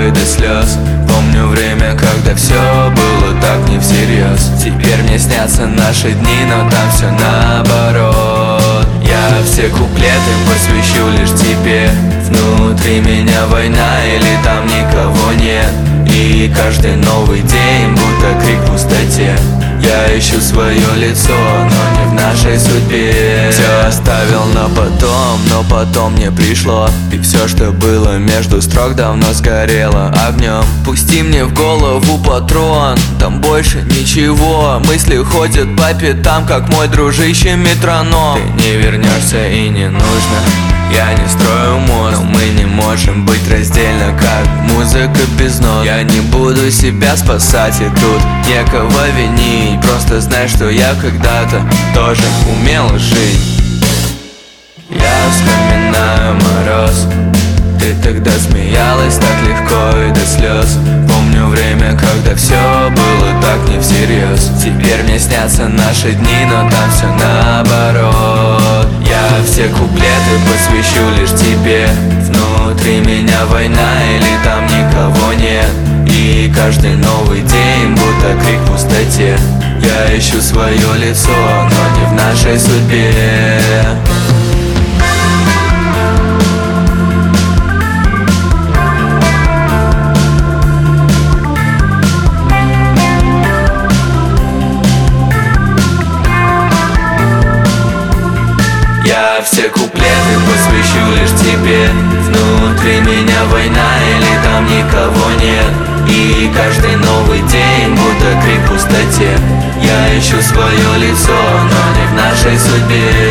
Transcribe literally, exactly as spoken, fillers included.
и до слез. Помню время, когда все было так не всерьез. Теперь мне снятся наши дни, но там все наоборот. Я все куплеты посвящу лишь тебе. Внутри меня война или там никого нет. И каждый новый день будто крик в пустоте. Я ищу свое лицо, но не в нашей судьбе. Все оставил на потом, но потом мне пришло. И все, что было между строк, давно сгорело огнем. Пусти мне в голову патрон, там больше ничего. Мысли ходят по пятам, как мой дружище метроном. Ты не вернешься и не нужно, я не строю мост, но мы не можем быть раздельно, как музыка без нот. Я не буду себя спасать, и тут некого винить. Просто знай, что я когда-то тоже умел жить. Я вспоминаю мороз, ты тогда смеялась так легко и до слез. Помню время, когда все было так не всерьез. Теперь мне снятся наши дни, но там все наоборот. Я все куплеты посвящу лишь тебе. Внутри меня война или там никого нет. И каждый новый день будто крик в пустоте. Я ищу свое лицо, но не в нашей судьбе. Я все куплеты посвящу лишь тебе. Внутри меня война или там никого нет. И каждый новый день будто крик в пустоте. Я ищу свое лицо, но не в нашей судьбе.